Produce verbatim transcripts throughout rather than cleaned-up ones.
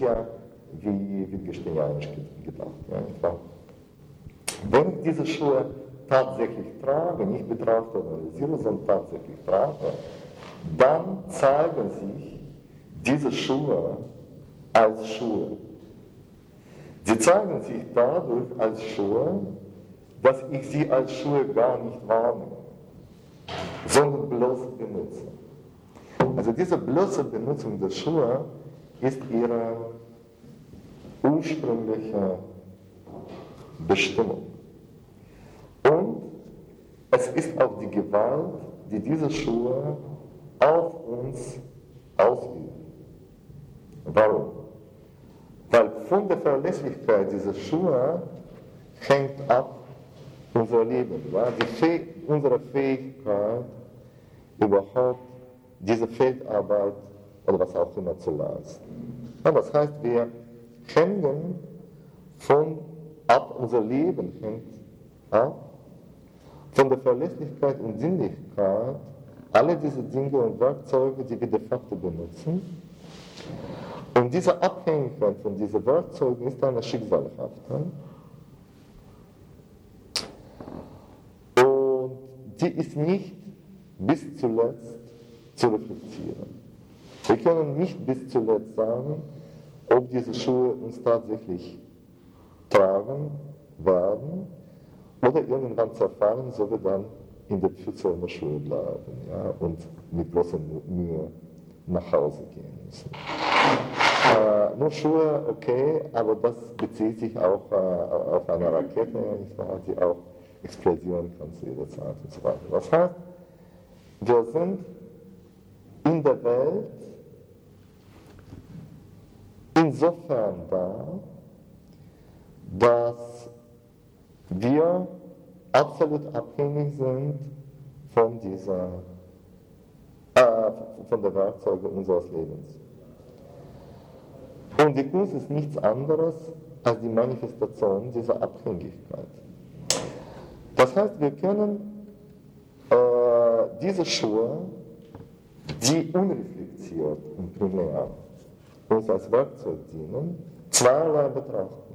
ja wie Wittgensteinianisch gedacht. Ja. Wenn ich diese Schuhe tatsächlich trage, nicht betrachte und analysiere, sondern tatsächlich trage, dann zeigen sich diese Schuhe als Schuhe. Sie zeigen sich dadurch als Schuhe, dass ich sie als Schuhe gar nicht wahrnehme, sondern bloß benutze. Also diese bloße Benutzung der Schuhe ist ihre ursprüngliche Bestimmung. Und es ist auch die Gewalt, die diese Schuhe auf uns ausüben. Warum? Weil von der Verlässlichkeit dieser Schuhe hängt ab unser Leben, ja? Die Fäh- unsere Fähigkeit, überhaupt diese Feldarbeit oder was auch immer zu leisten. Ja, das heißt, wir hängen von ab, unser Leben hängt ab, von der Verlässlichkeit und Sinnlichkeit, alle diese Dinge und Werkzeuge, die wir de facto benutzen. Und diese Abhängigkeit von diesen Werkzeugen ist eine schicksalhafte. Und die ist nicht bis zuletzt zu reflektieren. Wir können nicht bis zuletzt sagen, ob diese Schuhe uns tatsächlich tragen werden oder irgendwann zerfallen, so wir dann in der Pfütze der Schuhe bleiben, ja, und mit großer Mühe nach Hause gehen müssen. Äh, nur Schuhe, okay, aber das bezieht sich auch äh, auf eine Rakete, die auch explodieren kann zu jeder Zeit und so weiter. Das heißt, wir sind in der Welt insofern da, dass wir absolut abhängig sind von dieser, äh, von der Werkzeuge unseres Lebens. Und die Kunst ist nichts anderes als die Manifestation dieser Abhängigkeit. Das heißt, wir können äh, diese Schuhe, die unreflektiert und primär uns als Werkzeug dienen, zweierlei betrachten.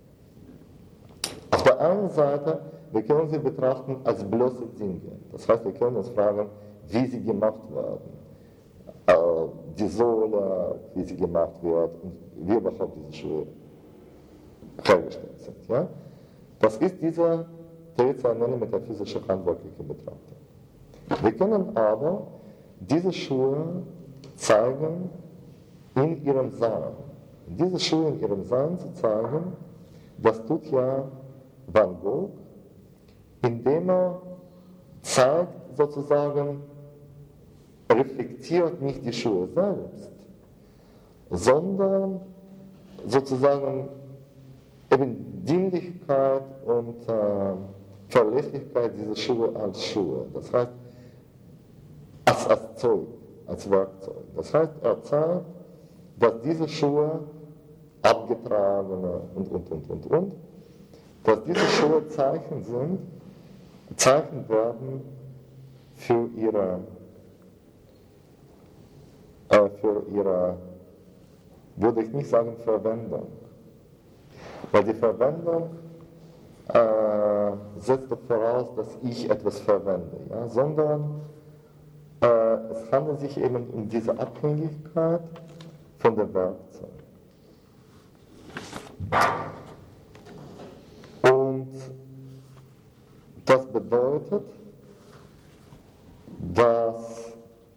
Auf der einen Seite, wir können sie betrachten als bloße Dinge. Das heißt, wir können uns fragen, wie sie gemacht werden. Äh, die Sohle, wie sie gemacht wird und wie überhaupt diese Schuhe hergestellt sind. Ja? Das ist diese traditionelle metaphysische handwerkliche Betrachtung. Wir können aber diese Schuhe zeigen in ihrem Sein. Diese Schuhe in ihrem Sein zu zeigen, das tut ja Van Gogh, indem er zeigt, sozusagen, reflektiert nicht die Schuhe selbst, sondern sozusagen eben Dienlichkeit und äh, Verlässlichkeit dieser Schuhe als Schuhe. Das heißt, als, als Zeug, als Werkzeug. Das heißt, er zeigt, dass diese Schuhe abgetragene und, und, und, und, und, dass diese Schuhe Zeichen sind, Zeichen werden für ihre, äh, für ihre, würde ich nicht sagen Verwendung, weil die Verwendung äh, setzt doch voraus, dass ich etwas verwende, ja? Sondern äh, es handelt sich eben um diese Abhängigkeit von der Werkzeug. Und das bedeutet, dass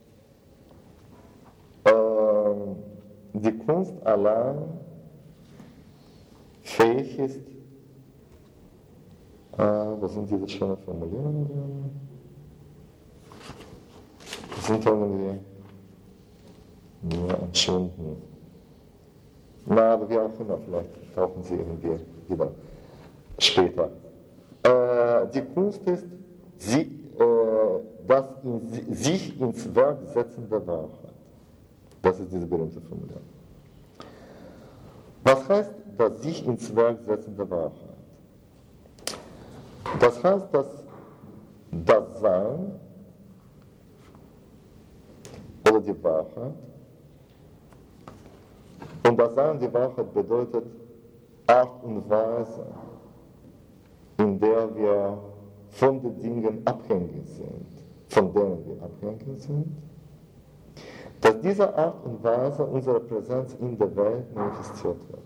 äh, die Kunst allein fähig ist, äh, was sind diese schönen Formulierungen? Das sind irgendwie ja, entschwunden. Na, aber wie auch immer, vielleicht tauchen sie irgendwie wieder später. Äh, die Kunst ist, sie, äh, das in sich ins Werk setzen der Wahrheit. Das ist diese berühmte Formulierung. Was heißt das sich ins Werk setzen der Wahrheit? Das heißt, dass das Sein oder die Wahrheit Und das Sein die Wahrheit bedeutet Art und Weise, in der wir von den Dingen abhängig sind, von denen wir abhängig sind, dass diese Art und Weise unserer Präsenz in der Welt manifestiert wird.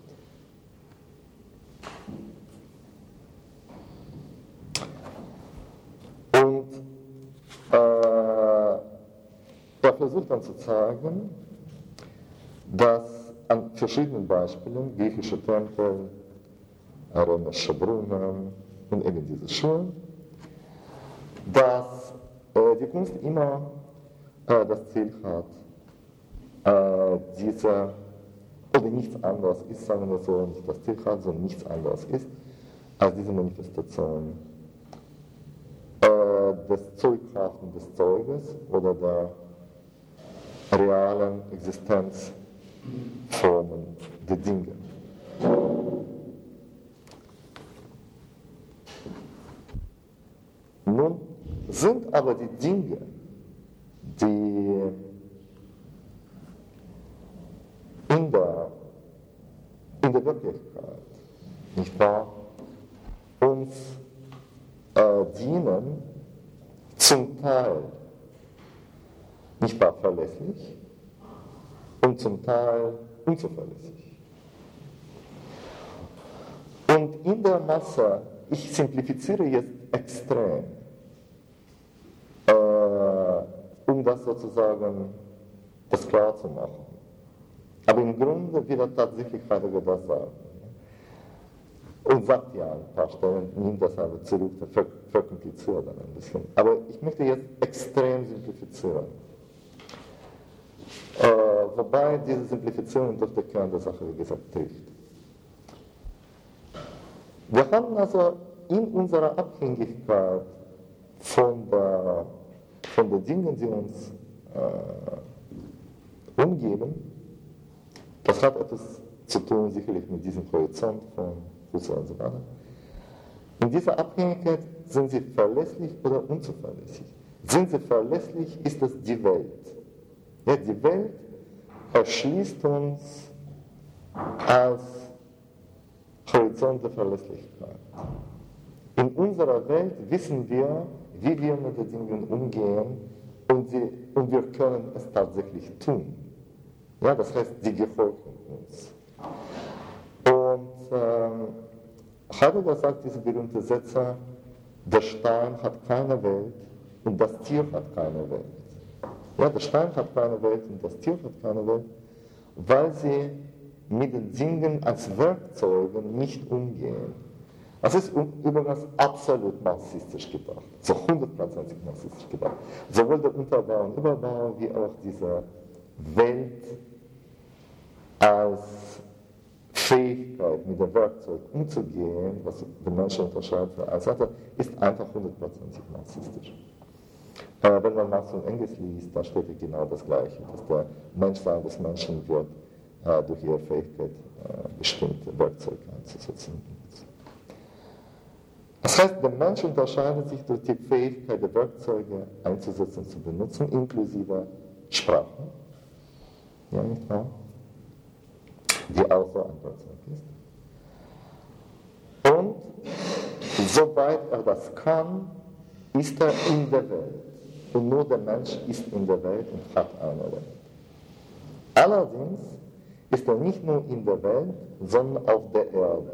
Und äh, er versucht dann zu zeigen, dass an verschiedenen Beispielen, griechische Tempel, römische Brunnen und eben diese Schulen, dass äh, die Kunst immer äh, das Ziel hat, äh, diese, oder nichts anderes ist, sagen wir so, nicht das Ziel hat, sondern nichts anderes ist, als diese Manifestation äh, des Zeugkraften des Zeuges oder der realen Existenzformen der Dinge. Nun sind aber die Dinge, die in der, in der Wirklichkeit, nicht wahr, uns äh, dienen, zum Teil nicht wahr verlässlich und zum Teil unzuverlässig. Und in der Masse, ich simplifiziere jetzt extrem, äh, um das sozusagen das klar zu machen. Aber im Grunde will er tatsächlich Heidegger das sagen. Und sagt ja an ein paar Stellen, nimmt das aber zurück, ver verkompliziert dann ein bisschen. Aber ich möchte jetzt extrem simplifizieren. Äh, wobei diese Simplifizierung durch den Kern der Sache, wie gesagt, trifft. Wir haben also in unserer Abhängigkeit von, der, von den Dingen, die uns äh, umgeben, das hat etwas zu tun, sicherlich mit diesem Horizont von Husserl und so weiter. In dieser Abhängigkeit sind sie verlässlich oder unzuverlässig. Sind sie verlässlich, ist es die Welt. Ja, die Welt erschließt uns als Horizont der Verlässlichkeit. In unserer Welt wissen wir, wie wir mit den Dingen umgehen und, sie, und wir können es tatsächlich tun. Ja, das heißt, sie gehorchen uns. Und ähm, Heidegger sagt diese berühmte Sätze, der Stein hat keine Welt und das Tier hat keine Welt. Ja, der Stein hat keine Welt und das Tier hat keine Welt, weil sie mit den Dingen als Werkzeugen nicht umgehen. Das ist übrigens absolut marxistisch gedacht, so hundertprozentig marxistisch gedacht. Sowohl der Unterbau und Überbau wie auch diese Welt als Fähigkeit, mit dem Werkzeug umzugehen, was den Menschen unterscheidet von alles andere, ist einfach hundertprozentig marxistisch. Äh, wenn man Marx und Engels liest, da steht ja genau das Gleiche, dass der Menschsein des Menschen wird äh, durch ihre Fähigkeit äh, bestimmte Werkzeuge einzusetzen. Das heißt, der Mensch unterscheidet sich durch die Fähigkeit, die Werkzeuge einzusetzen und zu benutzen, inklusive Sprache. Ja, nicht wahr? Die auch so ein Werkzeug ist. Und soweit er das kann, ist er in der Welt. Und nur der Mensch ist in der Welt und hat eine Welt. Allerdings ist er nicht nur in der Welt, sondern auf der Erde.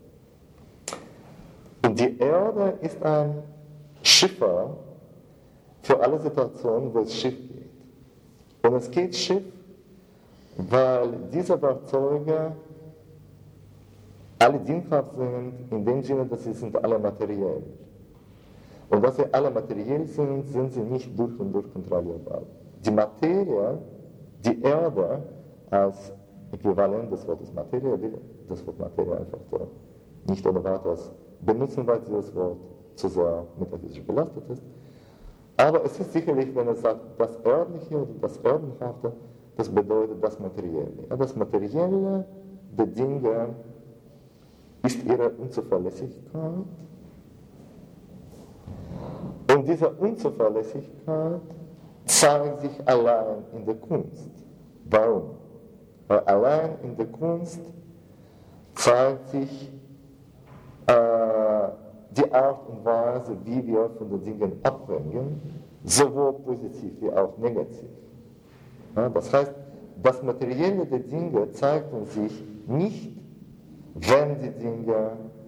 Und die Erde ist ein Schiffer für alle Situationen, wo es Schiff geht. Und es geht Schiff, weil diese Werkzeuge alle diensthaft sind, in dem Sinne, dass sie sind alle materiell. Und dass sie alle materiell sind, sind sie nicht durch und durch kontrollierbar. Die Materie, die Erde als Äquivalent des Wortes Materie, will das Wort Materie einfach so nicht ohne weiteres benutzen, weil dieses Wort zu sehr metaphysisch belastet ist. Aber es ist sicherlich, wenn er sagt, das Örtliche oder das Erdenhafte, das bedeutet das Materielle. Ja, das Materielle der Dinge ist ihre Unzuverlässigkeit. Und diese Unzuverlässigkeit zeigt sich allein in der Kunst. Warum? Weil allein in der Kunst zeigt sich äh, die Art und Weise, wie wir von den Dingen abhängen, sowohl positiv wie auch negativ. Ja, das heißt, das Materielle der Dinge zeigt uns sich nicht, wenn die Dinge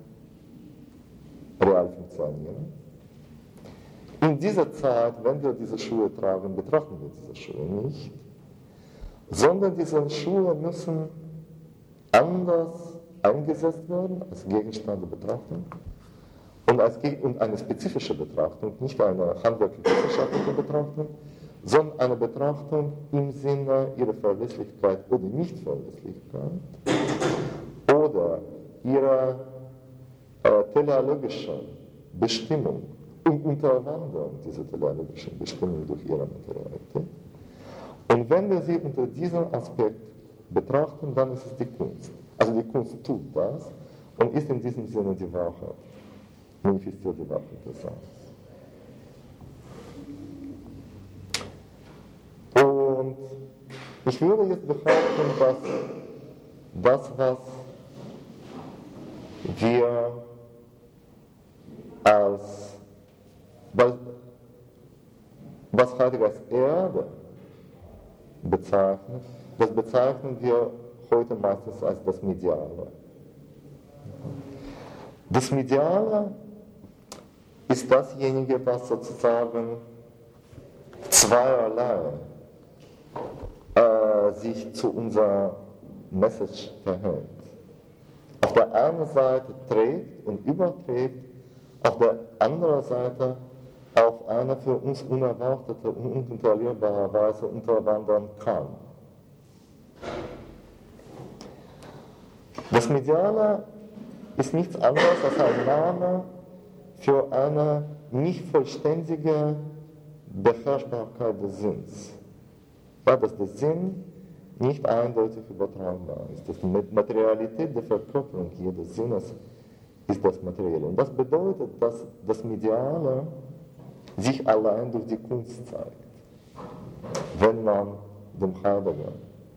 real funktionieren. In dieser Zeit, wenn wir diese Schuhe tragen, betrachten wir diese Schuhe nicht, sondern diese Schuhe müssen anders eingesetzt werden als Gegenstand der Betrachtung und als Ge- und eine spezifische Betrachtung, nicht eine handwerklich-wissenschaftliche Betrachtung, sondern eine Betrachtung im Sinne ihrer Verlässlichkeit oder Nichtverlässlichkeit oder ihrer äh, teleologischen Bestimmung und Unterwandern dieser teleologischen Bestimmung durch ihre Materialität. Und wenn wir sie unter diesem Aspekt betrachten, dann ist es die Kunst. Also die Kunst tut das und ist in diesem Sinne die Wahrheit, manifestiert die Wahrheit des Seins. Und ich würde jetzt behaupten, dass das, was wir als, was, was Heidegger als Erde bezeichnet, das bezeichnen wir heute meistens als das Mediale. Das Mediale ist dasjenige, was sozusagen zweierlei äh, sich zu unserer Message verhält. Auf der einen Seite trägt und überträgt, auf der anderen Seite auf eine für uns unerwartete und unkontrollierbare Weise unterwandern kann. Das Mediale ist nichts anderes als ein Name für eine nicht vollständige Beherrschbarkeit des Sinns. Ja, dass der Sinn nicht eindeutig übertragbar ist. Die Materialität der Verkörperung jedes Sinnes ist das Materielle. Und das bedeutet, dass das Mediale sich allein durch die Kunst zeigt, wenn man dem Heidegger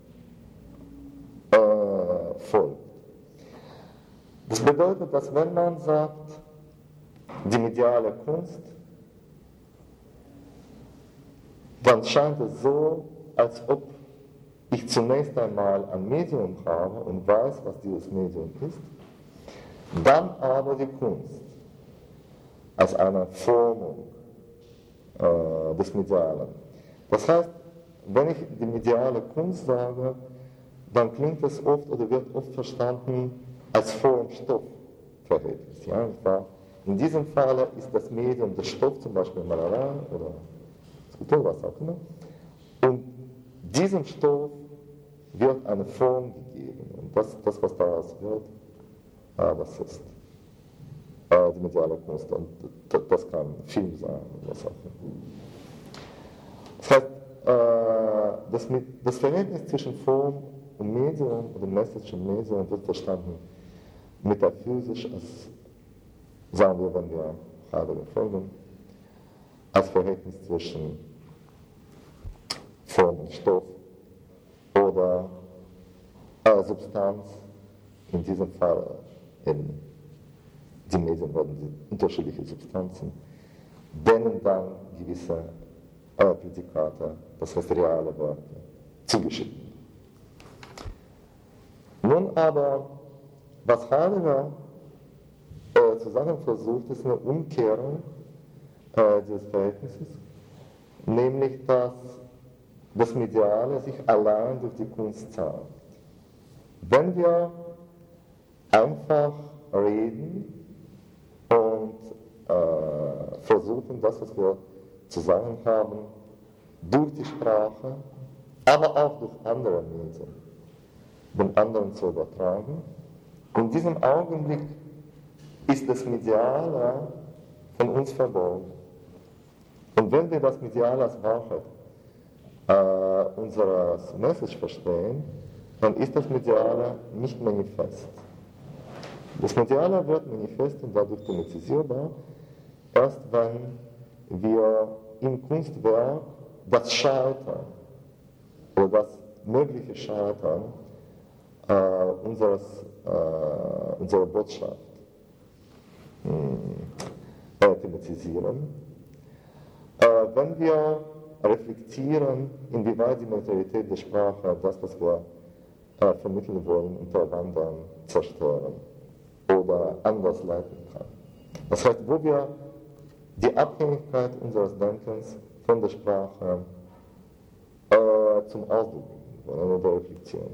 äh, folgt. Das bedeutet, dass wenn man sagt, die mediale Kunst, dann scheint es so, als ob ich zunächst einmal ein Medium habe und weiß, was dieses Medium ist, dann aber die Kunst als eine Formung äh, des Medialen. Das heißt, wenn ich die mediale Kunst sage, dann klingt es oft oder wird oft verstanden als Form-Stoff-Verhältnis. Ja? In diesem Fall ist das Medium der Stoff, zum Beispiel Malerei oder Skulptur, was auch immer. Und diesem Stoff wird eine Form gegeben. Und das, das was daraus wird, ah, das ist äh, die mediale Kunst. Und das, das kann Film sein, was auch immer. Das heißt, äh, das, das Verhältnis zwischen Form und Medium oder Message und Medium wird verstanden metaphysisch als, sagen wir, wenn wir Heidegger folgen, als Verhältnis zwischen Form und Stoff oder äh, Substanz, in diesem Fall in die Medien werden die unterschiedliche Substanzen, denen dann gewisse äh, Prädikate, das heißt reale Worte, zugeschickt werden. Nun aber, was Heidegger äh, zu sagen versucht, ist eine Umkehrung äh, dieses Verhältnisses, nämlich dass das Mediale sich allein durch die Kunst zeigt. Wenn wir einfach reden und äh, versuchen, das, was wir zu sagen haben, durch die Sprache, aber auch durch andere Medien, den anderen zu übertragen, in diesem Augenblick ist das Mediale von uns verborgen. Und wenn wir das Mediale als Wahrheit äh, unseres Message verstehen, dann ist das Mediale nicht manifest. Das Mediale wird manifest und dadurch domizisierbar, erst wenn wir im Kunstwerk das Scheitern oder das mögliche Scheitern äh, unseres, äh, unserer Botschaft äh, thematisieren. Äh, wenn wir reflektieren, inwieweit die Neutralität der Sprache das, was wir äh, vermitteln wollen, unterwandern, zerstören oder anders leiten kann. Das heißt, wo wir die Abhängigkeit unseres Denkens von der Sprache äh, zum Ausdruck bringen wollen oder reflektieren.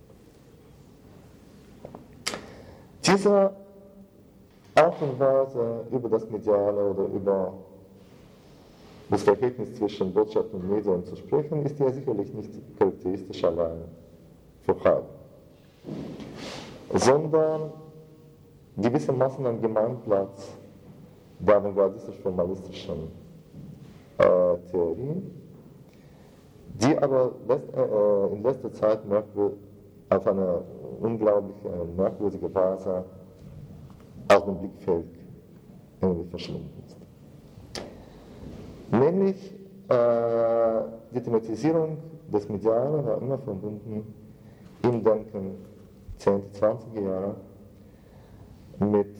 Diese Art und Weise, über das Mediale oder über das Verhältnis zwischen Botschaft und Medium zu sprechen, ist ja sicherlich nicht charakteristisch allein für Heidegger, sondern gewissermaßen ein Gemeinplatz der avantgardistisch-formalistischen äh, Theorie, die aber letzt, äh, in letzter Zeit auf eine unglaublich äh, merkwürdige Weise aus dem Blickfeld irgendwie verschwunden ist. Nämlich äh, die Thematisierung des Medialen war immer verbunden im Denken zehnten, zwanziger Jahre mit,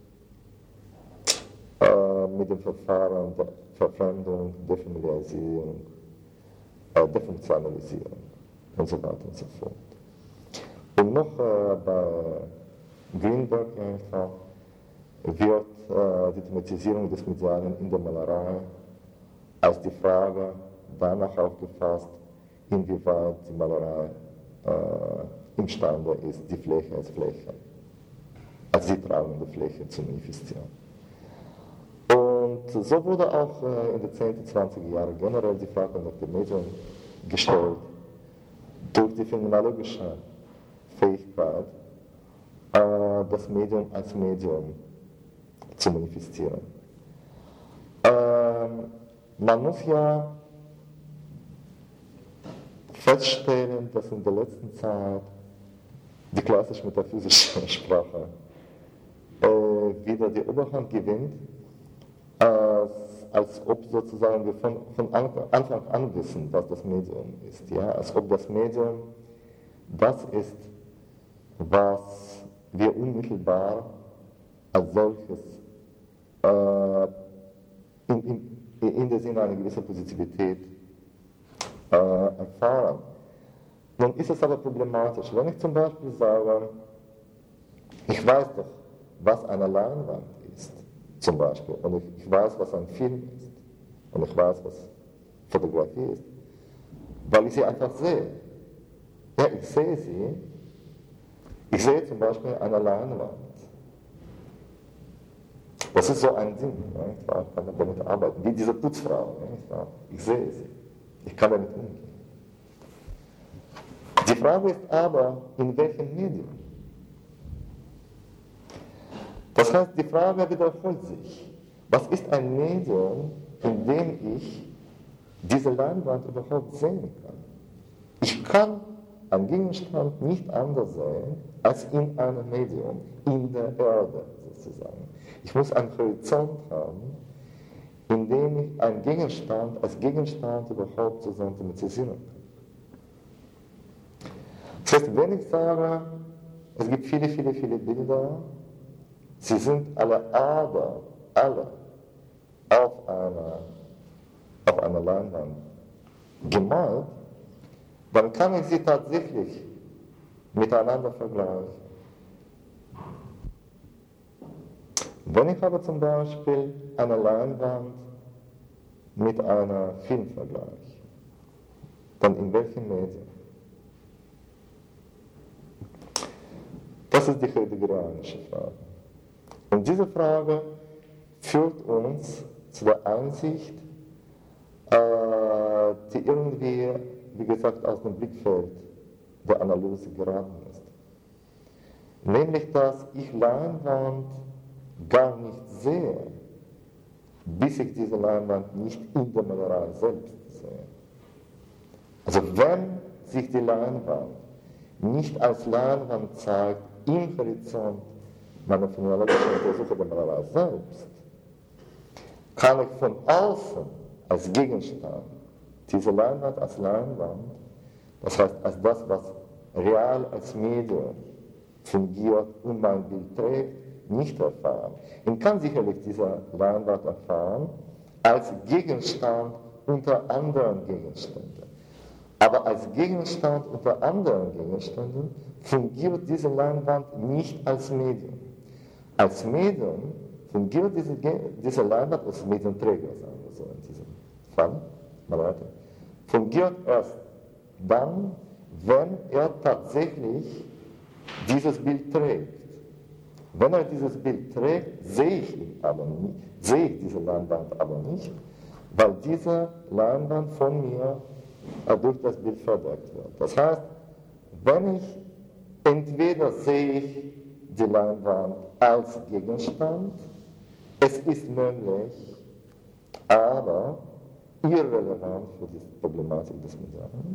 äh, mit dem Verfahren der Verfremdung, Defamiliarisierung, äh, Defunktionalisierung und so weiter und so fort. Und noch äh, bei Greenberg einfach wird äh, die Thematisierung des Medialen in der Malerei als die Frage danach aufgefasst, inwieweit die Malerei äh, imstande ist, die Fläche als Fläche, als die tragende Fläche zu manifestieren. Und so wurde auch äh, in den zehnten, zwanziger Jahren generell die Frage nach dem Medium gestellt, durch die phänomenologische Fähigkeit, äh, das Medium als Medium zu manifestieren. Ähm, man muss ja feststellen, dass in der letzten Zeit die klassisch-metaphysische Sprache äh, wieder die Oberhand gewinnt, äh, als ob sozusagen wir von, von Anfang an wissen, was das Medium ist. Ja? Als ob das Medium das ist, was wir unmittelbar als solches äh, in, in, in der Sinne einer gewissen Positivität äh, erfahren. Nun ist es aber problematisch. Wenn ich zum Beispiel sage, ich weiß doch, was eine Leinwand ist, zum Beispiel, und ich, ich weiß, was ein Film ist, und ich weiß, was Fotografie ist, weil ich sie einfach sehe. Ja, ich sehe sie. Ich sehe zum Beispiel eine Leinwand. Das ist so ein Ding, ja, ich kann damit arbeiten, wie diese Putzfrau. Ja, ich sehe sie. Ich kann damit umgehen. Die Frage ist aber, in welchem Medium? Das heißt, die Frage wiederholt sich. Was ist ein Medium, in dem ich diese Leinwand überhaupt sehen kann? Ich kann einen Gegenstand nicht anders sehen, als in einem Medium, in der Erde sozusagen. Ich muss einen Horizont haben, in dem ich einen Gegenstand als Gegenstand überhaupt sozusagen thematisieren kann. Das heißt, wenn ich sage, es gibt viele, viele, viele Bilder, sie sind alle aber, alle auf einer, auf einer Leinwand gemalt, dann kann ich sie tatsächlich miteinander vergleichen. Wenn ich aber zum Beispiel eine Leinwand mit einer Film vergleiche, dann in welchem Medium? Das ist die heideggerianische Frage. Und diese Frage führt uns zu der Einsicht, äh, die irgendwie, wie gesagt, aus dem Blickfeld der Analyse geraten ist. Nämlich, dass ich Leinwand gar nicht sehe, bis ich diese Leinwand nicht in der Malerei selbst sehe. Also wenn sich die Leinwand nicht als Leinwand zeigt im Horizont meiner phänomenologischen Untersuchung der Malerei selbst, kann ich von außen als Gegenstand diese Leinwand als Leinwand, das heißt als das, was real als Medium fungiert und mein Bild trägt, nicht erfahren. Ich kann sicherlich diese Leinwand erfahren als Gegenstand unter anderen Gegenständen. Aber als Gegenstand unter anderen Gegenständen fungiert diese Leinwand nicht als Medium. Als Medium fungiert diese, diese Leinwand als Medienträger, sagen wir so in diesem Fall, mal weiter, fungiert erst dann, wenn er tatsächlich dieses Bild trägt. Wenn er dieses Bild trägt, sehe ich ihn aber nicht, sehe ich diese Leinwand aber nicht, weil diese Leinwand von mir durch das Bild verdeckt wird. Das heißt, wenn ich entweder sehe ich die Leinwand als Gegenstand, es ist möglich, aber irrelevant für die Problematik des Medialen,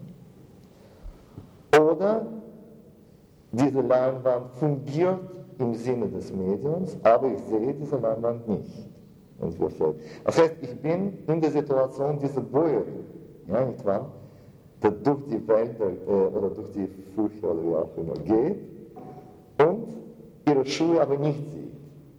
oder diese Leinwand fungiert im Sinne des Mediums, aber ich sehe diese Leinwand nicht. Und das heißt, ich bin in der Situation dieser Bäuerin, ja, nicht wahr, der durch die Wälder äh, oder durch die Flüche oder wie auch immer geht und ihre Schuhe aber nicht sieht.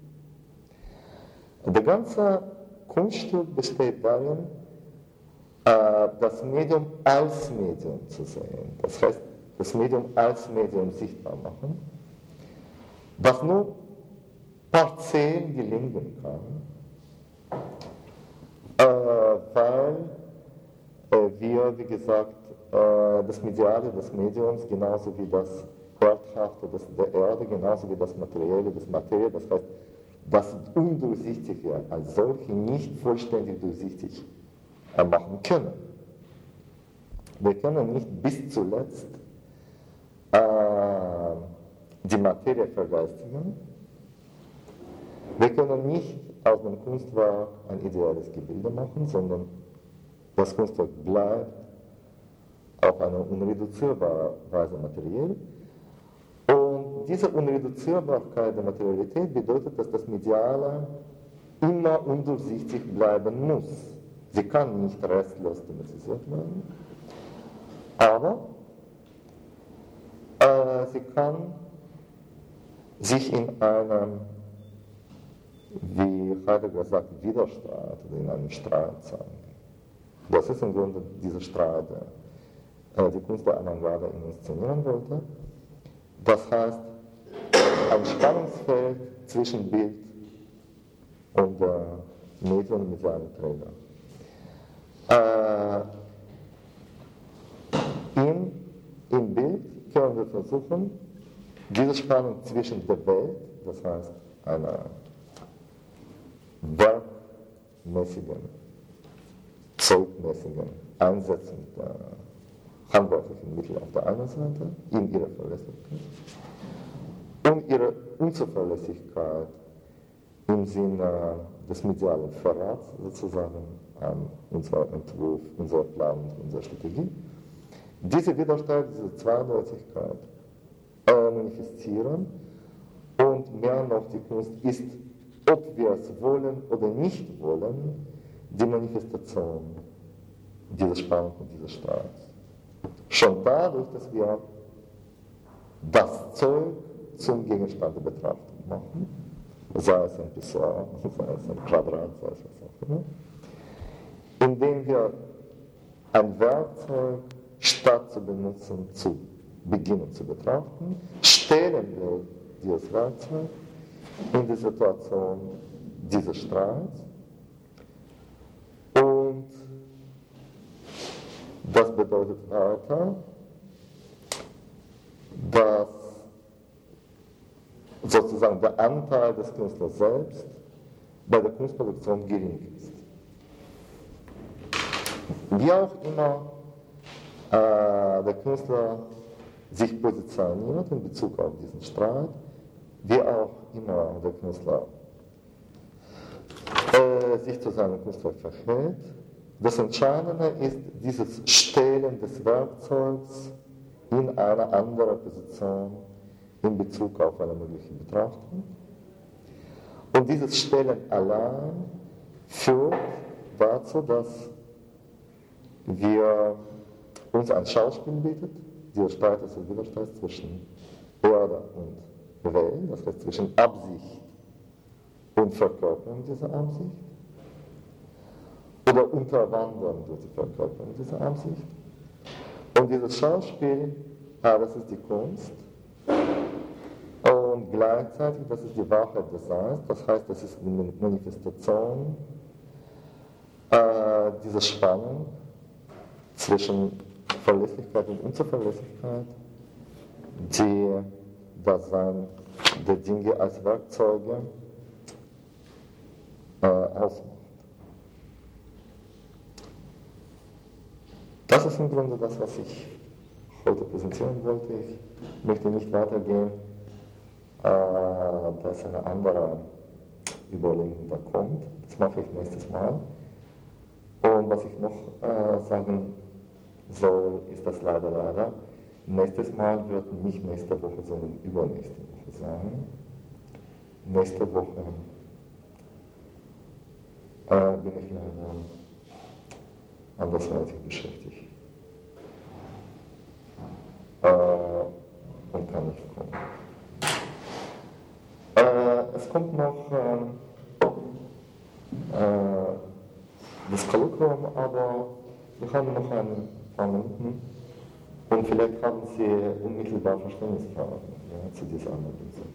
Und das ganze Kunststück besteht darin, äh, das Medium als Medium zu sehen. Das heißt, das Medium als Medium sichtbar machen, was nur partiell gelingen kann, äh, weil äh, wir, wie gesagt, äh, das Mediale des Mediums genauso wie das Erdhafte des, der Erde, genauso wie das Materielle des Materie, das heißt, das Undurchsichtige als solche nicht vollständig durchsichtig machen können. Wir können nicht bis zuletzt äh, die Materie vergeistigen. Wir können nicht aus dem Kunstwerk ein ideales Gebilde machen, sondern das Kunstwerk bleibt auf eine unreduzierbare Weise materiell. Und diese Unreduzierbarkeit der Materialität bedeutet, dass das Mediale immer undurchsichtig bleiben muss. Sie kann nicht restlos thematisiert werden, aber äh, sie kann sich in einem, wie Heidegger sagt, Widerstreit oder in einem Streit zeigen. Das ist im Grunde dieser Streit, der äh, die Kunst der Avantgarde inszenieren wollte. Das heißt, ein Spannungsfeld zwischen Bild und äh, Medium und medialen Träger. Äh, im, Im Bild können wir versuchen, diese Spannung zwischen der Welt, das heißt einer werkmäßigen, zeugmäßigen Einsetzung der handwerklichen Mittel auf der einen Seite, in ihrer Verlässlichkeit, und ihre Unzuverlässigkeit im Sinne des medialen Verrats sozusagen an unser Entwurf, unser Plan, unsere Strategie. Diese Widerstand, diese Zweideutigkeit äh, manifestieren und mehr noch die Kunst ist, ob wir es wollen oder nicht wollen, die Manifestation dieser Spannung und dieses Streits. Schon dadurch, dass wir das Zeug zum Gegenstand der Betrachtung machen, sei es ein Pissoir, sei es ein Quadrat, sei es was auch immer, indem wir ein Werkzeug, statt zu benutzen, zu beginnen zu betrachten, stellen wir dieses Werkzeug in die Situation dieses Streits. Und das bedeutet weiter, dass sozusagen der Anteil des Künstlers selbst bei der Kunstproduktion gering ist. Wie auch immer äh, der Künstler sich positioniert in Bezug auf diesen Streit, wie auch immer der Künstler äh, sich zu seinem Kunstwerk verhält, das Entscheidende ist dieses Stellen des Werkzeugs in eine andere Position in Bezug auf eine mögliche Betrachtung. Und dieses Stellen allein führt dazu, dass wir uns ein Schauspiel bietet, dieser Streit ist der Widerstreit zwischen Erde und Welt, das heißt zwischen Absicht und Verkörperung dieser Absicht, oder Unterwandern durch die Verkörperung dieser Absicht. Und dieses Schauspiel, ah, das ist die Kunst, und gleichzeitig, das ist die Wahrheit des Seins, das heißt, das ist eine Manifestation äh, dieser Spannung zwischen Verlässlichkeit und Unzuverlässigkeit, die das Sein der Dinge als Werkzeuge äh, ausmacht. Das ist im Grunde das, was ich heute präsentieren wollte. Ich möchte nicht weitergehen, äh, dass eine andere Überlegung da kommt. Das mache ich nächstes Mal. Und was ich noch äh, sagen soll, ist das leider, leider. Nächstes Mal wird nicht nächste Woche, sondern übernächste Woche sein. Nächste Woche äh, bin ich leider andersweitig beschäftigt. Äh, und kann nicht kommen. Äh, es kommt noch äh, äh, das Kolloquium, aber wir haben noch ein paar Minuten und vielleicht haben Sie unmittelbar Verständnisfragen ja, zu dieser Analyse.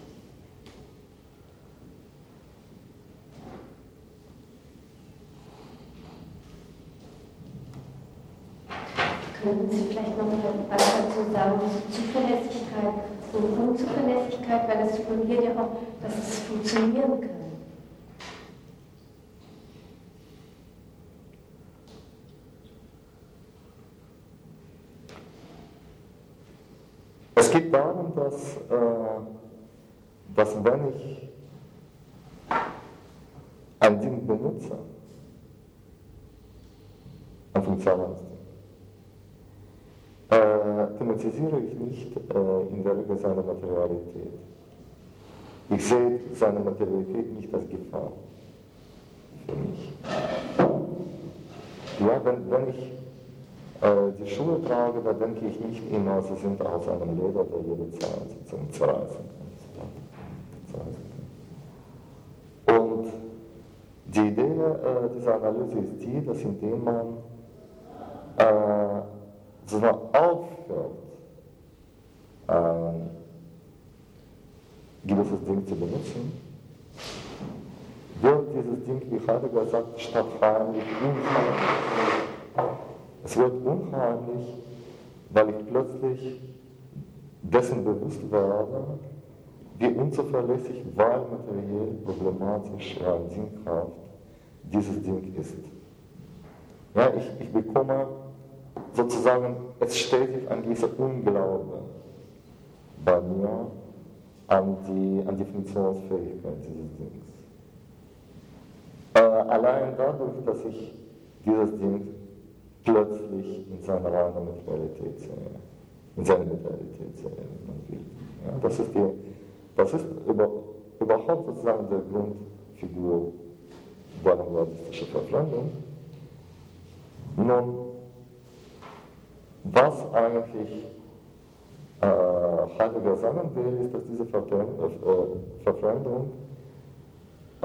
Könnten Sie vielleicht noch etwas dazu sagen, zu Zuverlässigkeit und Unzuverlässigkeit, weil das suggeriert ja auch, dass es funktionieren kann. Es geht darum, dass, äh, dass wenn ich ein Ding benutze, ein Funktionalinstinkt, äh, thematisiere ich nicht äh, in der Regel seine Materialität. Ich sehe seine Materialität nicht als Gefahr für mich. Ja, wenn, wenn ich äh, die Schuhe trage, da denke ich nicht immer, sie sind aus einem Leder, der jederzeit sozusagen zerreißen kann. Und die Idee äh, dieser Analyse ist die, dass indem man äh, sondern aufhört, ein gewisses Ding zu benutzen, wird dieses Ding, wie Heidegger sagt, statt heimlich unheimlich. Es wird unheimlich, weil ich plötzlich dessen bewusst werde, wie unzuverlässig, weil materiell problematisch, weil sinnkraft dieses Ding ist. Ja, ich, ich bekomme sozusagen, es stellt sich ein gewisser Unglaube bei mir an die, an die Funktionsfähigkeit dieses Dings. Äh, allein dadurch, dass ich dieses Ding plötzlich in seiner reinen Materialität sehe, in seiner Materialität sehe, wenn man will. Ja, das ist, die, das ist über, überhaupt sozusagen der Grundfigur der avantgardistischen Verfremdung. Nun, was eigentlich äh, Heidegger sagen will, ist, dass diese Verfremdung, äh,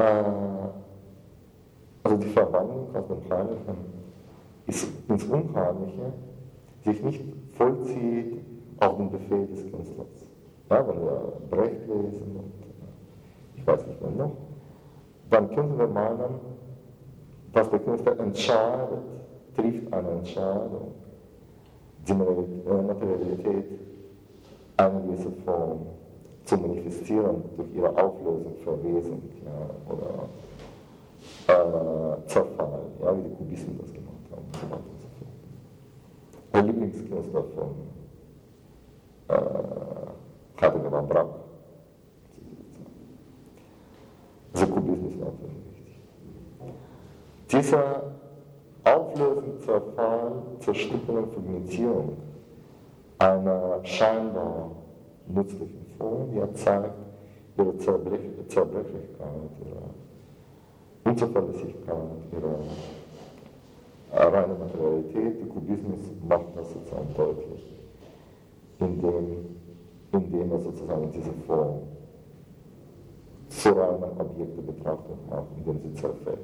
also die Verwandlung aus dem Heimlichen ins Unheimliche, sich nicht vollzieht auf den Befehl des Künstlers. Ja, wenn wir Brecht lesen und ich weiß nicht mehr noch, dann können wir meinen, dass der Künstler entscheidet, trifft eine Entscheidung, die Materialität eine gewisse Form zu manifestieren durch ihre Auflösung, Verwesung ja, oder äh, Zerfall, ja, wie die Kubisten das gemacht haben. Und so weiter und so fort. Der Lieblingskünstler von äh, Heidegger war Braque. Also Kubismus war für ihn wichtig. Dieser Auflösung, Zerfall, Zerstückelung, Fragmentierung einer scheinbar nützlichen Form, die zeigt ihre Zerbrech Zerbrechlichkeit, ihre Unzuverlässigkeit, ihre reine Materialität. Der Kubismus macht das sozusagen deutlich. indem, indem er sozusagen diese Form zu reiner Objektebetrachtung macht, indem sie zerfällt.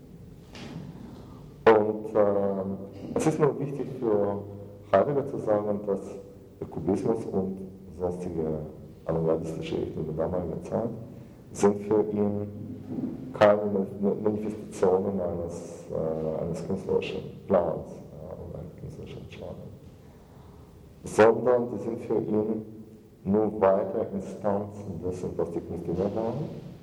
Und äh, es ist nur wichtig für Heidegger zu sagen, dass der Kubismus und sonstige avantgardistische Richtungen der damaligen Zeit sind für ihn keine Manifestationen eines, äh, eines künstlerischen Plans äh, oder einer künstlerischen Entscheidung, sondern die sind für ihn nur weitere Instanzen dessen, was die Kunst immer war.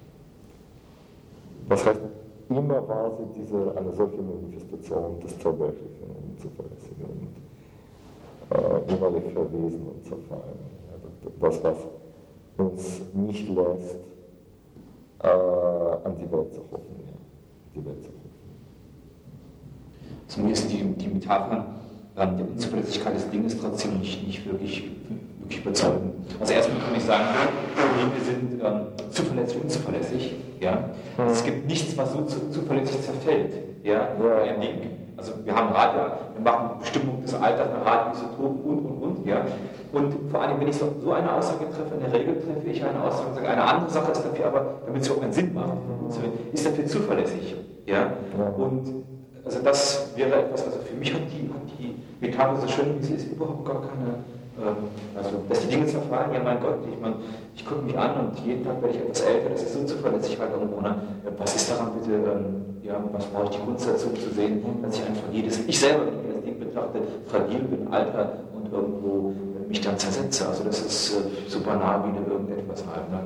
Das heißt, immer war sie diese, eine solche Manifestation des Zerbrechlichen und Zuverlässigen und äh, innerlich verwesen und zerfallen. Ja, das, was uns nicht lässt, äh, an die Welt zu hoffen. Ja. Die Welt zu hoffen. Also mir ist die, die Metapher ähm, der Unzuverlässigkeit des Dinges trotzdem nicht, nicht wirklich, wirklich überzeugend. Also erstmal kann ich sagen, wir sind ähm, zuverlässig, unzuverlässig. Ja? Mhm. Es gibt nichts, was so zu, zuverlässig zerfällt. Ja? Ja. Ein Ding. Also wir haben Radio, wir machen Bestimmung des Alters, eine Radioisotopen und, und, und. Ja? Und vor allem, wenn ich so, so eine Aussage treffe, in der Regel treffe ich eine Aussage und sage, eine andere Sache ist dafür aber, damit es auch einen Sinn macht, ist dafür zuverlässig. Ja? Und also das wäre etwas, also für mich hat die, hat die Metapher so schön, wie sie ist, überhaupt gar keine, ähm, also dass die Dinge zerfallen, ja mein Gott, ich meine, ich gucke mich an und jeden Tag werde ich etwas älter, das ist so zuverlässig halt irgendwo, ne? Was ist daran bitte, ähm, ja, was brauche ich die Kunst dazu zu sehen, dass ich einfach jedes, ich selber, wenn ich das Ding betrachte, fragil bin, alter und irgendwo mich dann zersetze, also das ist äh, so banal wie irgendetwas halt, ne?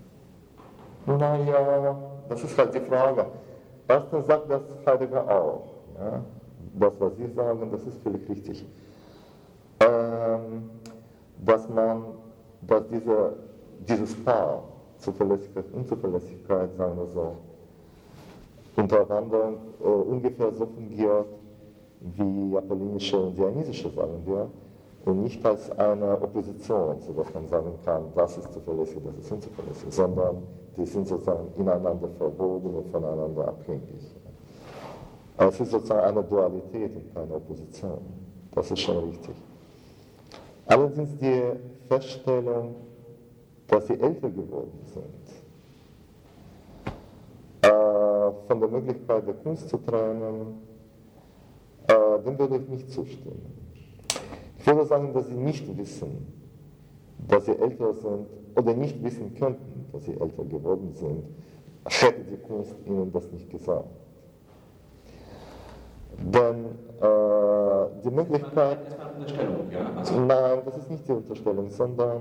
Naja, das ist halt die Frage. Erstens sagt das Heidegger auch. Ja? Das, was Sie sagen, das ist völlig richtig. Ähm, dass man, dass diese, dieses Paar, Zuverlässigkeit und Unzuverlässigkeit, sagen wir so, untereinander äh, ungefähr so fungiert, wie apollinische und dionysische, sagen wir, und nicht als eine Opposition, sodass man sagen kann, das ist zuverlässig, das ist unzuverlässig, sondern die sind sozusagen ineinander verwoben und voneinander abhängig. Aber es ist sozusagen eine Dualität und keine Opposition. Das ist schon richtig. Allerdings die Feststellung, dass sie älter geworden sind, äh, von der Möglichkeit der Kunst zu trennen, äh, dem würde ich nicht zustimmen. Ich würde sagen, dass sie nicht wissen, dass sie älter sind oder nicht wissen könnten, dass sie älter geworden sind, hätte die Kunst ihnen das nicht gesagt. Denn äh, die Möglichkeit... Das ist eine Unterstellung, ja? Also nein, das ist nicht die Unterstellung, sondern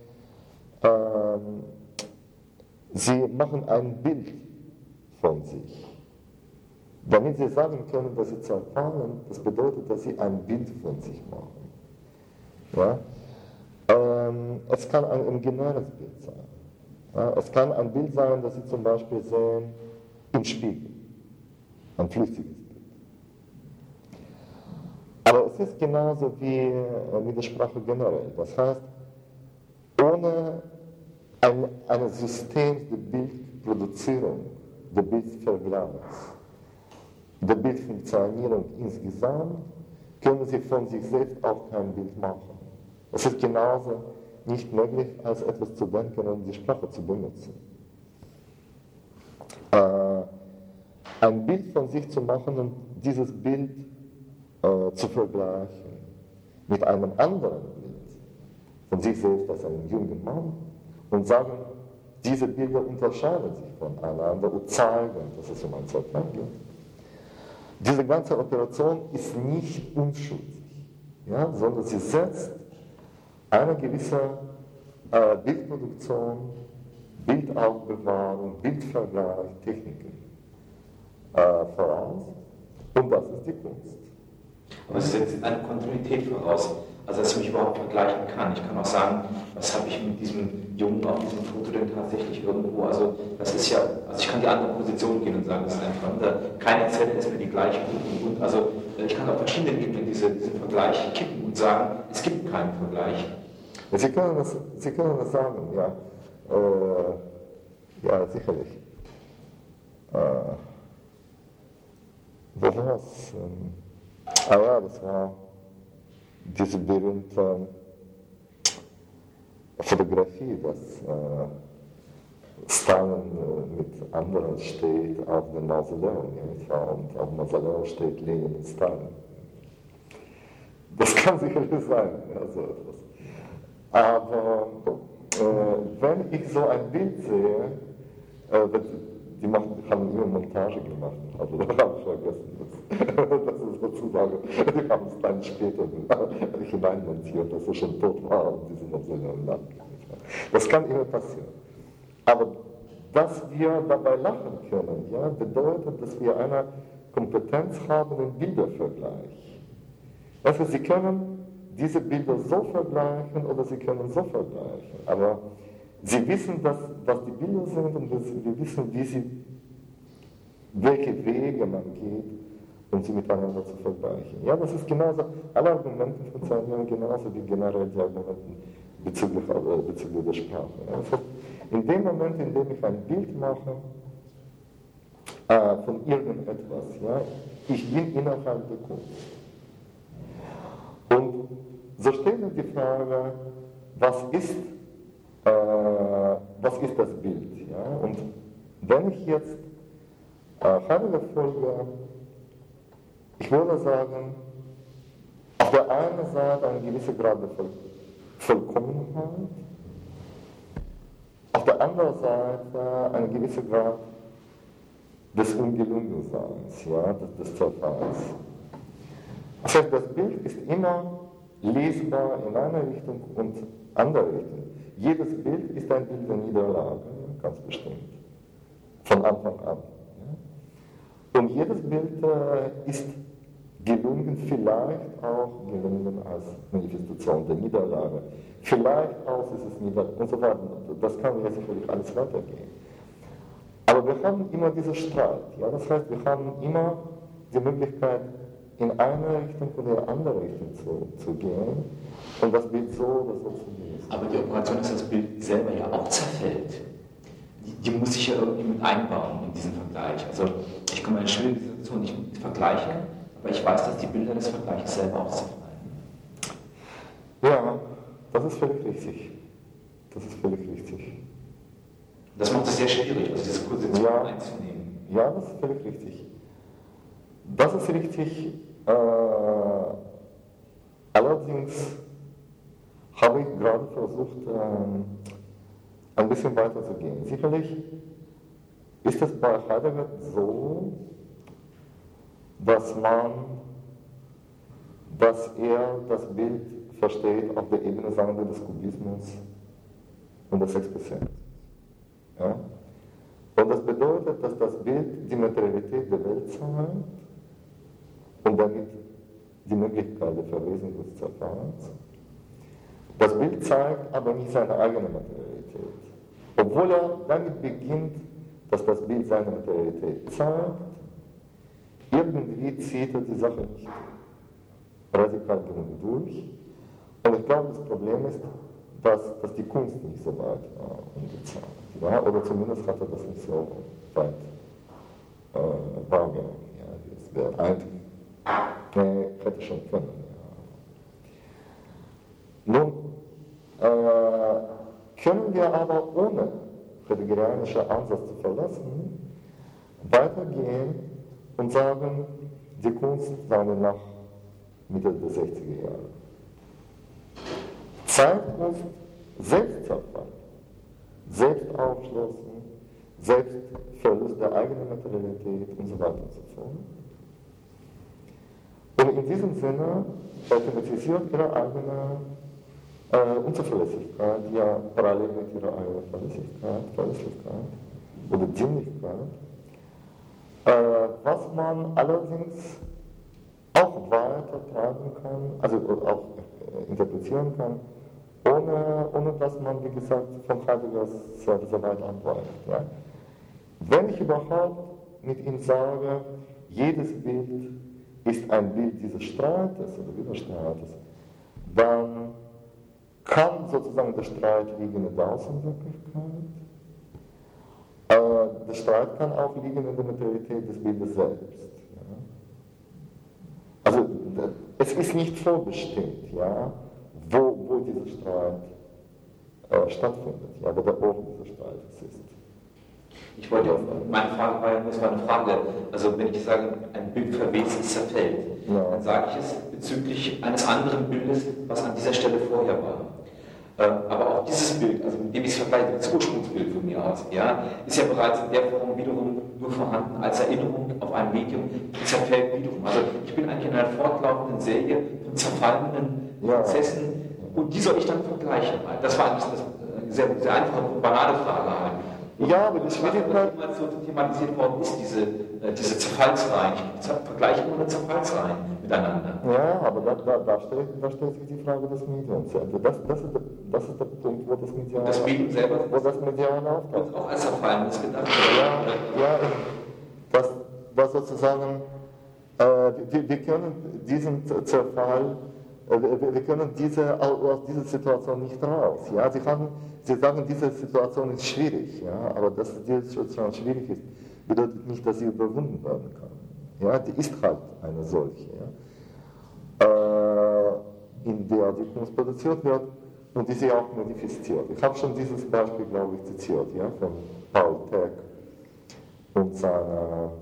ähm, sie machen ein Bild von sich. Damit sie sagen können, dass sie zerfallen, das bedeutet, dass sie ein Bild von sich machen. Ja? Ähm, es kann ein imaginäres Bild sein. Ja? Es kann ein Bild sein, das Sie zum Beispiel sehen im Spiegel. Ein flüssiges Bild. Aber es ist genauso wie mit der Sprache generell. Das heißt, ohne ein, ein System der Bildproduzierung, der Bildvergleichs, der Bildfunktionierung insgesamt, können Sie von sich selbst auch kein Bild machen. Es ist genauso nicht möglich, als etwas zu denken und die Sprache zu benutzen. Äh, ein Bild von sich zu machen und dieses Bild äh, zu vergleichen mit einem anderen Bild von sich selbst als einem jungen Mann und sagen, diese Bilder unterscheiden sich voneinander und zeigen, dass es um ein Zeitmann geht. Diese ganze Operation ist nicht unschuldig, ja, sondern sie setzt eine gewisse äh, Bildproduktion, Bildaufbewahrung, Bildvergleich, Techniken äh, voraus. Und das ist die Kunst. Aber es setzt eine Kontinuität voraus, also dass ich mich überhaupt vergleichen kann. Ich kann auch sagen, was habe ich mit diesem Jungen auf diesem Foto denn tatsächlich irgendwo, also das ist ja, also ich kann die andere Position gehen und sagen, das ist ein Fremder, keine Zelle ist mir die gleiche und, und, und. Also ich kann auf verschiedenen Ebenen diese, diesen Vergleich kippen und sagen, es gibt keinen Vergleich. Sie können das, Sie können das sagen, ja. Äh, ja, sicherlich. Äh, wo war es? Ähm, ah ja, das war diese berühmte Fotografie, dass äh, Stalin äh, mit anderen steht auf dem Mausoleum, ja, und auf dem Mausoleum steht Lenin und Stalin. Das kann sicherlich sein, ja, so etwas. Aber äh, wenn ich so ein Bild sehe, äh, die machen, haben immer Montage gemacht, also das habe ich vergessen, das, das ist sozusagen, die haben es dann später hineinmontiert, dass er schon tot war und diese Mausoleum lag. Das kann immer passieren. Aber dass wir dabei lachen können, ja, bedeutet, dass wir eine Kompetenz haben im Bildervergleich. Also Sie können diese Bilder so vergleichen oder Sie können so vergleichen, aber Sie wissen, dass, was die Bilder sind und wir wissen, wie sie, welche Wege man geht, um sie miteinander zu vergleichen. Ja, das ist genauso, alle Argumente funktionieren genauso wie generell die Argumente bezüglich, äh, bezüglich der Sprache. Ja, das heißt, in dem Moment, in dem ich ein Bild mache äh, von irgendetwas, ja, ich bin innerhalb der Kunst. Und so steht mir die Frage, was ist, äh, was ist das Bild? Ja? Und wenn ich jetzt äh, Heidegger folge, ich würde sagen, auf der einen Seite ein gewisser Grad der Voll Vollkommenheit, auf der anderen Seite ein gewisser Grad des Ungelungenseins, ja, des, des Zerfalls. Das heißt, das Bild ist immer lesbar in einer Richtung und andere Richtung. Jedes Bild ist ein Bild der Niederlage, ganz bestimmt, von Anfang an. Ja. Und jedes Bild äh, ist gelungen, vielleicht auch gelungen als Manifestation der Niederlage. Vielleicht auch ist es Niederlage und so weiter. Das kann ja sicherlich alles weitergehen. Aber wir haben immer diesen Streit. Ja? Das heißt, wir haben immer die Möglichkeit, in eine Richtung oder in eine andere Richtung zu, zu gehen und das Bild so oder so zu lesen. Aber die Operation, dass das Bild selber ja auch zerfällt, die, die muss ich ja irgendwie mit einbauen in diesen Vergleich. Also ich komme in eine schwierige Situation, ich vergleiche, aber ich weiß, dass die Bilder des Vergleichs selber auch zerfallen. Ja, das ist völlig richtig. Das ist völlig richtig. Das macht es sehr schwierig, also diese Position ja, einzunehmen. Ja, das ist völlig richtig. Das ist richtig. Äh, allerdings habe ich gerade versucht, äh, ein bisschen weiter zu gehen. Sicherlich ist es bei Heidegger so, dass man, dass er das Bild versteht auf der Ebene, sagen wir, des Kubismus und des Expressionismus. Ja? Und das bedeutet, dass das Bild die Materialität der Welt zeigt und damit die Möglichkeit der Verwesung des Zerfalls. Das Bild zeigt aber nicht seine eigene Materialität. Obwohl er damit beginnt, dass das Bild seine Materialität zeigt, irgendwie zieht er die Sache nicht radikal genug durch. Und ich glaube, das Problem ist, dass, dass die Kunst nicht so weit war umgezeigt. Ja? Oder zumindest hat er das nicht so weit äh, wahrgenommen. Ja? Das wäre eigentlich, nee, hätte schon können. Ja. Nun, äh, können wir aber ohne heideggerianischen Ansatz zu verlassen, weitergehen und sagen, die Kunst, sagen wir nach Mitte der sechziger Jahre, zeigt uns Selbstzerfall, Selbstaufschlussen, Selbstverlust der eigenen Materialität und so weiter und so fort. Und in diesem Sinne thematisiert ihre eigene äh, Unzuverlässigkeit, ja parallel mit ihrer eigenen Verlässlichkeit, Verlässlichkeit oder Dienlichkeit, äh, was man allerdings auch weiter treiben kann, also auch äh, interpretieren kann, ohne, ohne dass man, wie gesagt, von Heideggers Seite so weit abweicht. Ja? Wenn ich überhaupt mit ihm sage, jedes Bild ist ein Bild dieses Streites oder Widerstreites, dann kann sozusagen der Streit liegen in der Außenwirklichkeit. Äh, der Streit kann auch liegen in der Materialität des Bildes selbst. Ja? Also es ist nicht vorbestimmt, ja, wo, wo dieser Streit äh, stattfindet, ja, wo der Ort dieses Streites ist. Ich wollte, meine Frage war ja nur, es war eine Frage, also wenn ich sage, ein Bild verwest, es zerfällt, ja. Dann sage ich es bezüglich eines anderen Bildes, was an dieser Stelle vorher war. Aber auch dieses Bild, also mit dem ich es vergleiche, das Ursprungsbild von mir aus, ja, ist ja bereits in der Form wiederum nur vorhanden als Erinnerung auf ein Medium, die zerfällt wiederum. Also ich bin eigentlich in einer fortlaufenden Serie von zerfallenden Prozessen ja. Und die soll ich dann vergleichen. Das war eigentlich eine sehr, sehr einfache und banale Frage. Ja, aber das Schwierigkeit immer so thematisiert worden ist, diese, diese Zerfallsreihen. Ich vergleiche immer nur Zerfallsreihen miteinander. Ja, aber da, da, da, stellt, da stellt sich die Frage des Mediums. Also das, das, ist der, das ist der Punkt, wo das Medium das Medium selber wo das Medium auftaucht. Auch als Zerfallendes gedacht. Ja, ja, das, das sozusagen, äh, wir, wir können diesen Zerfall, äh, wir, wir können diese, aus dieser Situation nicht raus. Ja? Sie, haben, Sie sagen, diese Situation ist schwierig, ja? Aber dass diese Situation schwierig ist, bedeutet nicht, dass sie überwunden werden kann. Ja? Die ist halt eine solche, ja? äh, in der die Kunst produziert wird und die sie auch modifiziert. Ich habe schon dieses Beispiel, glaube ich, zitiert, ja? Von Paul Tech und seiner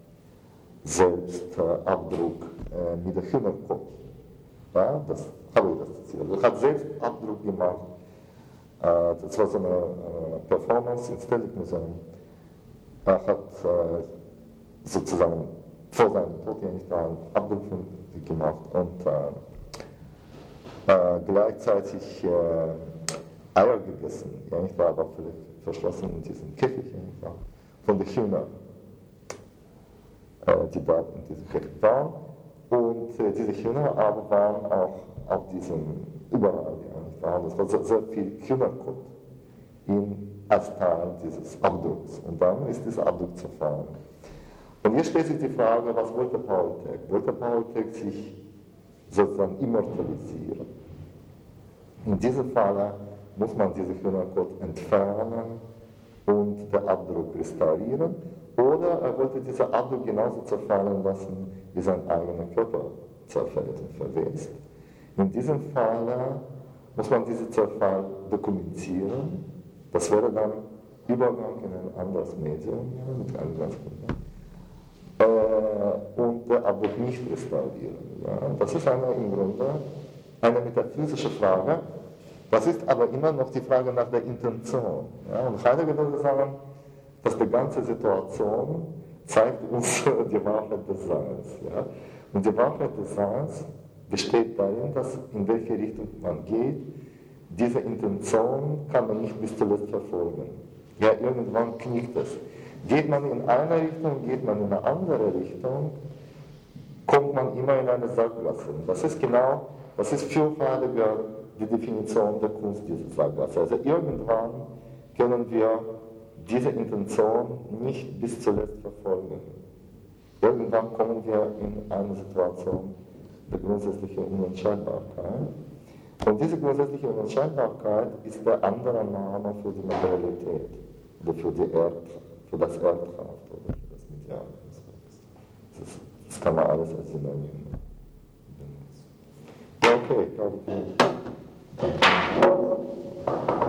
Selbstabdruck äh, mit der Hühnerkopf. Ja, das habe ich das zitiert. Er hat Selbstabdruck gemacht. Äh, das war so eine äh, Performance im Stellig Museum. Er hat äh, sozusagen vor seinem Tod einen Abdruck gemacht und äh, äh, gleichzeitig äh, Eier gegessen. Ja, ich war aber völlig verschlossen in diesem Käfig. Ja, von den Hühnern, äh, die da in diesem Käfig waren. Und äh, diese Hühner aber waren auch auf diesem, überall, ja, das war sehr, sehr viel Hühnerkot als Teil dieses Abdrucks. Und dann ist dieser Abdruck zerfallen. Und jetzt stellt sich die Frage, was wollte Paul Tech? Wollte Paul Tech sich sozusagen immortalisieren? In diesem Fall muss man diese Hühnerkot entfernen und den Abdruck restaurieren, oder er wollte diesen Abdruck genauso zerfallen lassen, wie sein eigener Körper zerfällt und verwest. In diesem Fall muss man diesen Zerfall dokumentieren. Das wäre dann Übergang in ein anderes Medium, ja, mit einem ganz äh, und den Abdruck nicht restaurieren. Ja. Das ist eine, im Grunde eine metaphysische Frage. Das ist aber immer noch die Frage nach der Intention. Ja. Und Heidegger würde sagen, dass die ganze Situation zeigt uns die Wahrheit des Seins. Ja? Und die Wahrheit des Seins besteht darin, dass in welche Richtung man geht, diese Intention kann man nicht bis zuletzt verfolgen. Ja, irgendwann knickt es. Geht man in eine Richtung, geht man in eine andere Richtung, kommt man immer in eine Sackgasse. Das ist genau, das ist für Heidegger die Definition der Kunst dieser Sackgasse. Also irgendwann können wir diese Intention nicht bis zuletzt verfolgen. Irgendwann kommen wir in eine Situation der grundsätzlichen Unentscheidbarkeit. Und diese grundsätzliche Unentscheidbarkeit ist der andere Name für die Materialität, oder für, die Erd, für das Erdkraft, oder für das Mediale. Das, das kann man alles als Synonym benutzen. Ja, okay, ich glaube, ich